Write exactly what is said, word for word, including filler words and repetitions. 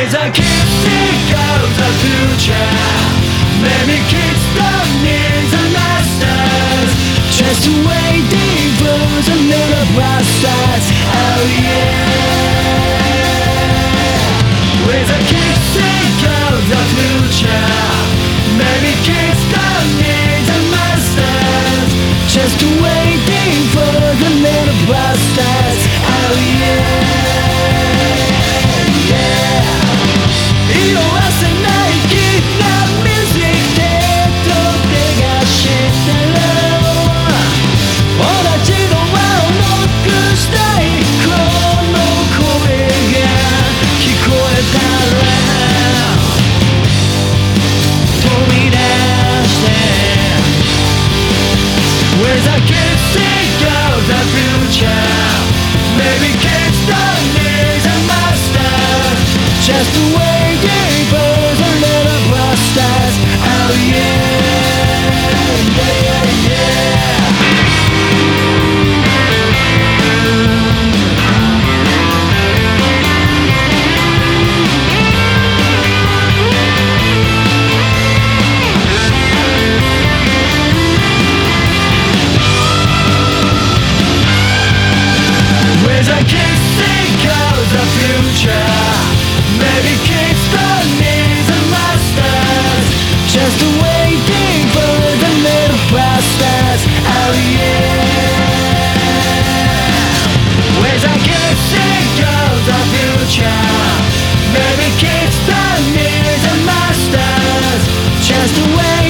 With a kick of the future, maybe kids don't need the masters, just waiting for the little bastards. Oh yeah. With a kick of the future, maybe kids don't need the masters, just waiting for the little bastards. Oh yeah. With a kiss of the future, maybe kids don't need a master, just waiting for the little bastards. Oh yeah, yeah, yeah. Maybe kids don't need the masters, just waiting for the little bastards. Oh yeah. With a kiss of the future, maybe kids don't need the masters, just waiting.